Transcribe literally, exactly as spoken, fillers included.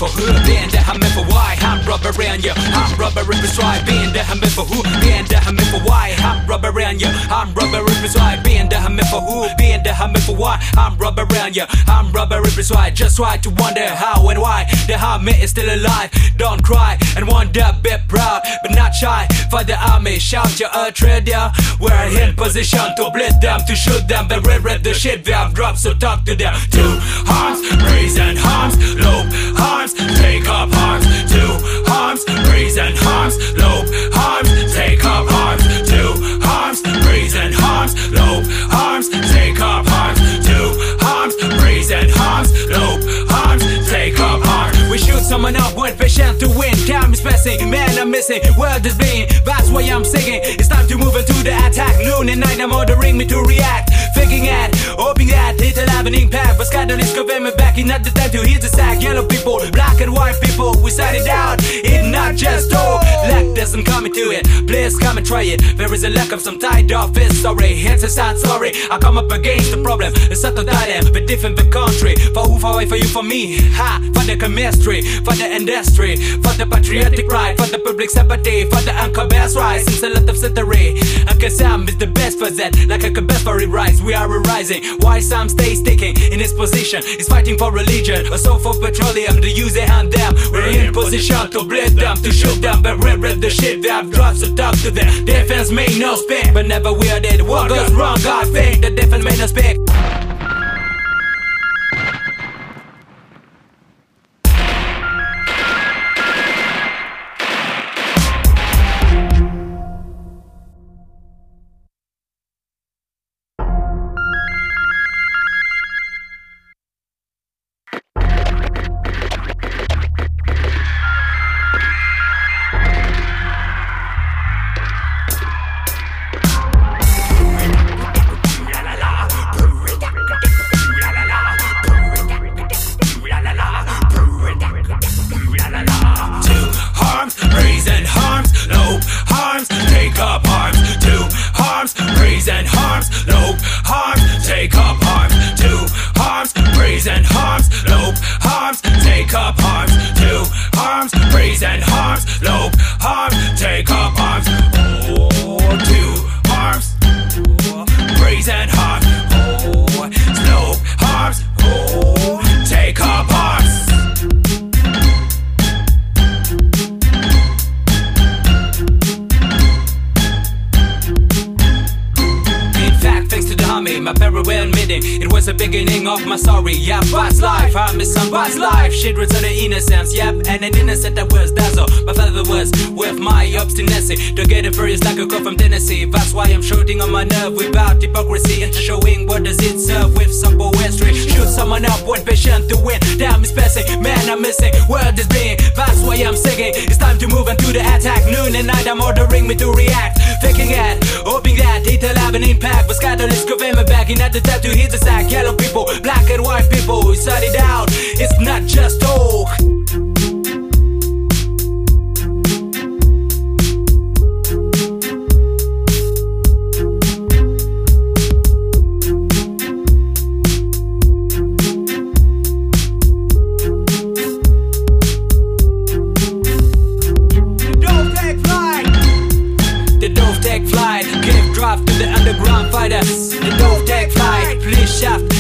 for who, being that I'm meant for why. I'm rubber around you, I'm rubber if it's right. Being that I'm meant for who, being that I'm meant for why. I'm rubber around you, I'm rubber if it's right. Being that I'm meant for who, being that I'm meant for why. I'm rubber around you, I'm rubber if it's right. Just try to wonder how and why the army is still alive. Don't cry and wonder, be proud but not shy. For the army, shout your earth trader. We're in position to bleed them, to shoot them, but we read the shit we have dropped, so talk to them. Two arms, raise and arms, loop arms, take up arms. Two arms, raise and arms, loop arms, take up arms. Two arms, raise and arms, loop arms, take up arms. Two arms, raise and arms, loop arms, take up arms. We shoot someone up with patient to win. Time is passing, man I'm missing, world is bleeding. That's why I'm singing. It's time to move into the attack. Noon and night I'm ordering me to react. Thinking at, hoping that it'll have an impact. But scandal is coming back, it's not the time to hit the sack. Yellow people, black and white people, we side it out. It's not just all, luck doesn't come into it. Please come and try it. There is a lack of some tied off, it's sorry. It's a sad story, I come up against the problem. It's not a dilemma, but different the country. For who, for why, for you, for me. Ha, for the chemistry, for the industry, for the patriotic pride, for the public sympathy, for the anchor best rise. Since a lot of century, Uncle Sam is the best for that. Like a best for it rise, we are rising. Why Sam stays sticking in his position? He's fighting for religion, a soul for petroleum, to use it on them. We're in position to bleed them, to shoot them, but we read the shit they have dropped, so talk to them. Defense made no spin, but never we are dead. What goes wrong, God think the defense made no speak. My parallel meeting, it was the beginning of my story. Yeah, past life, I miss some past life. Shit return to innocence, yep, and an innocent I was, that's all. My father was with my obstinacy to get it furious like a call from Tennessee. That's why I'm shooting on my nerve without hypocrisy, into showing what does it serve with some poetry. Shoot someone up with patient to win. Damn, it's passing, man I'm missing, world is being. That's why I'm singing. It's time to move into the attack. Noon and night I'm ordering me to react. Thinking at, hoping that it'll have an impact. But scandal is covering me back, in at the time to hit the sack. Yellow people, black and white people, we side it out. It's not just talk. Flight, give drive to the underground fighters. The dove take flight, please shaft